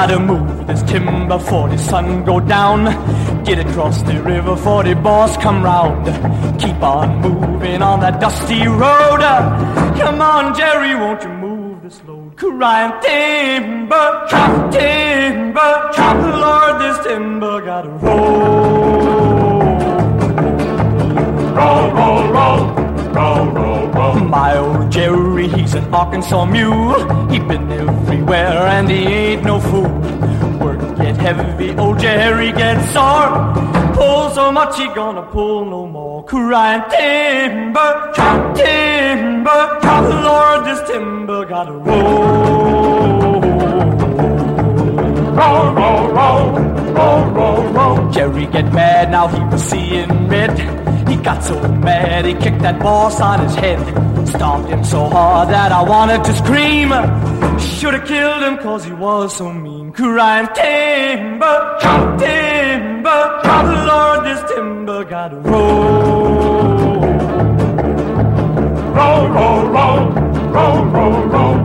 Gotta move this timber before the sun go down. Get across the river before the boss come round. Keep on moving on that dusty road. Come on, Jerry, won't you move this load? Crying timber, chop, timber, chop. Lord, this timber gotta roll. Roll, roll, roll, roll, roll, roll. My old Jerry, he's an Arkansas mule. He been everywhere and he ain't no fool. Work get heavy, old Jerry gets sore. Pull so much he gonna pull no more. Crying timber, chop, timber, chop. Lord, this timber gotta roll. Roll, roll, roll, roll, roll, roll. Jerry get mad, now he was seeing red. He got so mad, he kicked that boss on his head. Stomped him so hard that I wanted to scream. Should've killed him cause he was so mean. Crying timber, chop, timber, chop. Lord, this timber gotta roll. Roll, roll, roll, roll, roll, roll.